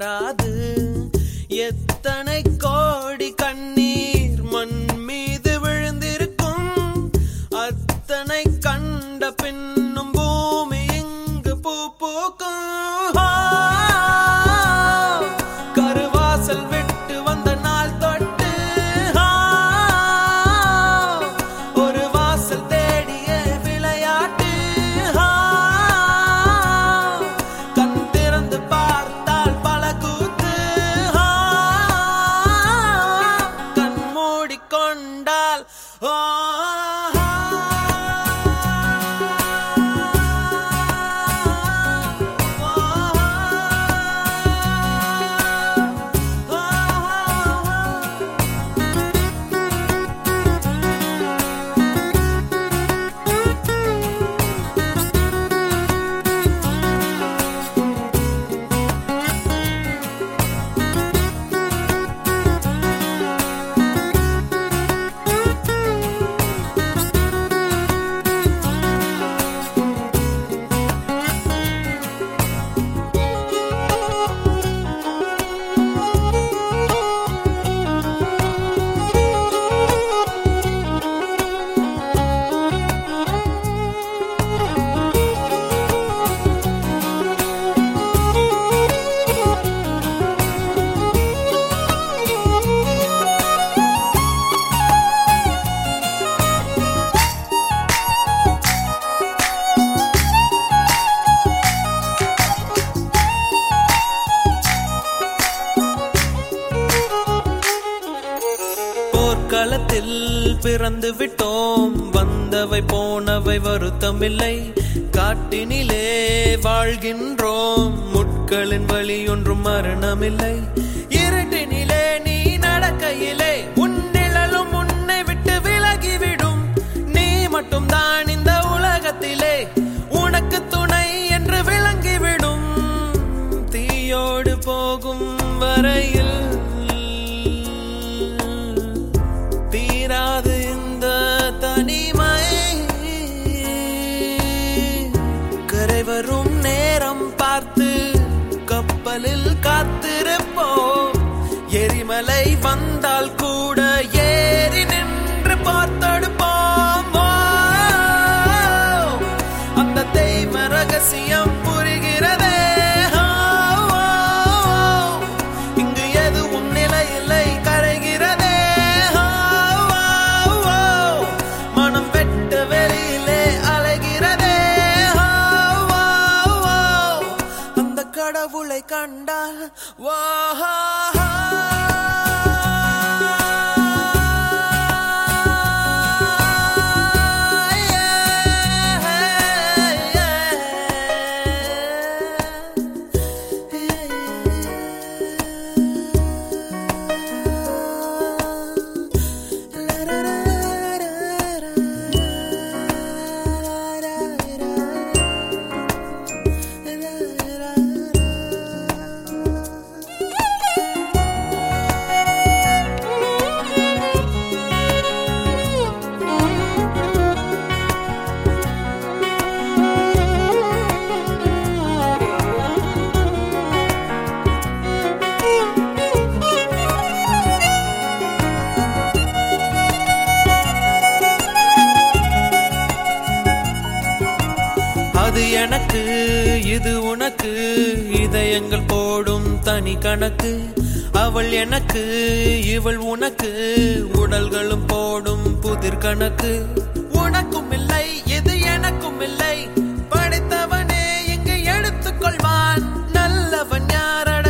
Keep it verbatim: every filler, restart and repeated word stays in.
வராது. எத்தனை கோடி கண்ணீர் மண் மீது விழுந்திருக்கும், அத்தனை கண்ட பின்னும் பூமி இங்கு பூ பூக்கும். கருவாசல் விட்டு வந்த நாள் தொட்டு ஒரு வாசல் தேடிய விளையாட்டு. கண் திறந்து பார்த்தால் பல கூத்து, கண் மூடிக்கொண்டால் களத்தில் பிறந்து விட்டோம். வந்தவை போனவை வருத்தமில்லை, காட்டினிலே வாழ்கின்றோம். முட்களின் வழி ஒன்றும் மரணமில்லை. இருட்டினிலே நீ நடக்கையிலே உன் நிழலும் உன்னை விட்டு விலகிவிடும். நீ மட்டும் தான் இந்த உலகத்திலே உனக்கு துணை என்று விளங்கிவிடும். தீயோடு போகும் வரையில் தீராது இந்த தனிமை. கரை வரும் நேரம் பார்த்து கப்பலில் காத்திருப்போம். எரிமலை வந்தால் கூட ஏறி நின்று பார்த்தெடுப்போம். அந்த தெய்வ ரகசியம் புரிகிறதே. இங்கு எதுவும் நிலையில்லை, கரைகிறதே. கடவுளை கண்டால் வாஹா அது எனக்கு இது உனக்கு, இதயங்கள் போடும் தனி கணக்கு. அவள் எனக்கு இவள் உனக்கு, உடல்களும் போடும் புதிர் கணக்கு. உனக்கும் இல்லை இது எனக்கும் இல்லை, படைத்தவனே இங்கு எடுத்துக்கொள்வான். நல்லவன் யார